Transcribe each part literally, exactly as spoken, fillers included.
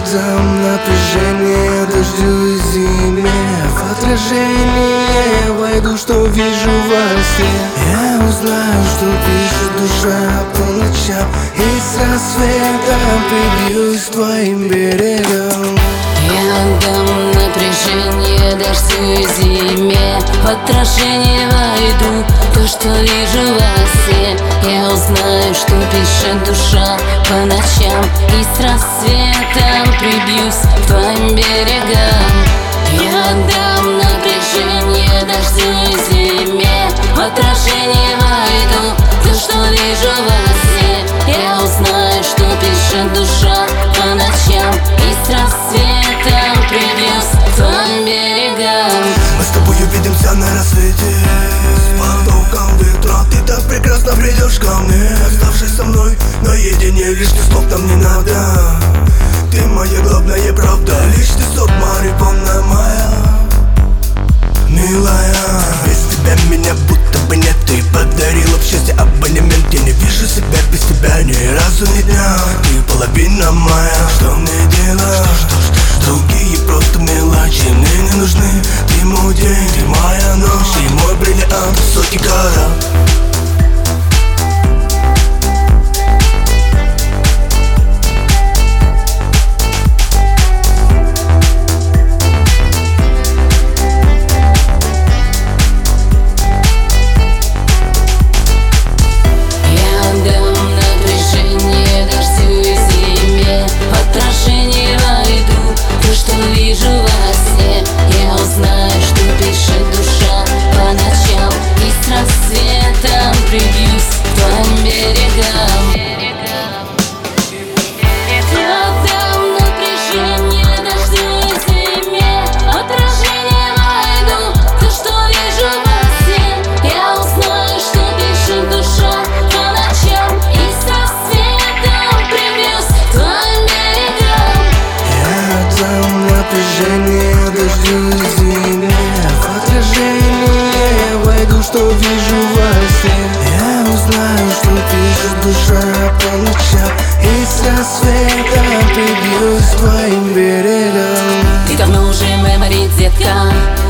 отдам напряжение дождю и зиме. В отражение войду, что вижу во сне. Я узнаю, что пишет душа по ночам, и с рассветом прибьюсь к твоим берегам. Я отдам напряжение дождю и зиме. В отражение войду, то, что вижу во сне. Я узнаю, что пишет душа по ночам, и с рассветом прибьюсь к твоим берегам. Я отдам напряжение дождю и зиме. В отражение войду, то, что вижу во сне. Я узнаю, что пишет душа по ночам, и с рассветом прибьюсь к твоим берегам. Мы с тобой увидимся на рассвете. С потоком ветра ты так прекрасно придешь ко мне. Оставшись со мной наедине, лишних слов нам не надо. Ты моя главная правда, лишний сок марихуана моя милая. Без тебя меня будто бы нет. Ты подарила в счастье абонемент. Я не вижу себя без тебя ни разу ни дня. Ты половина моя. Что мне делать? Другие просто мелочи мне не нужны. Ты мой день, ты моя ночь, ты мой бриллиант, сотни карат. Напряжение дождю и зиме. В отражение войду, что вижу во сне. Я узнаю, что пишет душа по ночам, и с рассветом прибьюсь к твоим берегам. Ты давно уже мемори, детка,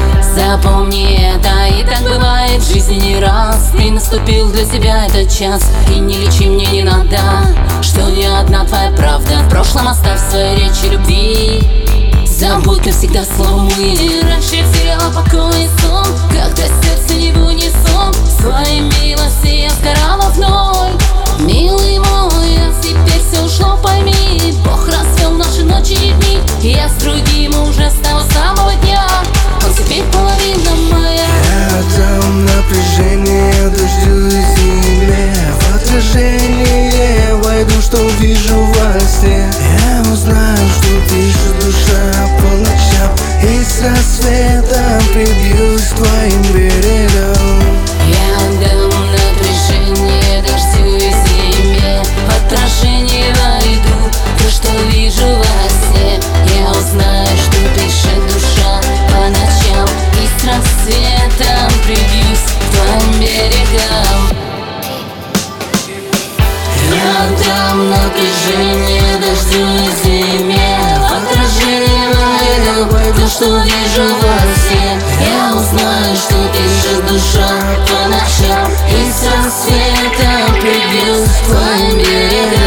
запомни это. И так бывает в жизни не раз. И наступил для тебя этот час, и не лечи мне не надо, что не одна твоя правда. В прошлом оставь свои речи любви. Забудь навсегда словом мы. Раньше я теряла покой и сон, когда сердце не в унисон. Своей милости я сгорала вновь. Милый мой, а теперь все ушло, пойми. Бог развел наши ночи и дни, и я с другим уже с того самого дня. Он теперь половина моя. Я отдам напряжение дождю и зиме. В отражение войду, что вижу во сне. Я узнаю, что пишет душа по ночам, и с рассветом прибьюсь к твоим берегам. Я отдам напряжение дождю и зиме. В отражение войду, то, что вижу во сне. Я узнаю, что пишет душа по ночам, и с рассветом прибьюсь к твоим берегам. Я отдам напряжение дождю и зиме. В отражение войду, то, что вижу во сне. Я узнаю, что пишет душа по ночам, и с рассветом прибьюсь к твоим берегам.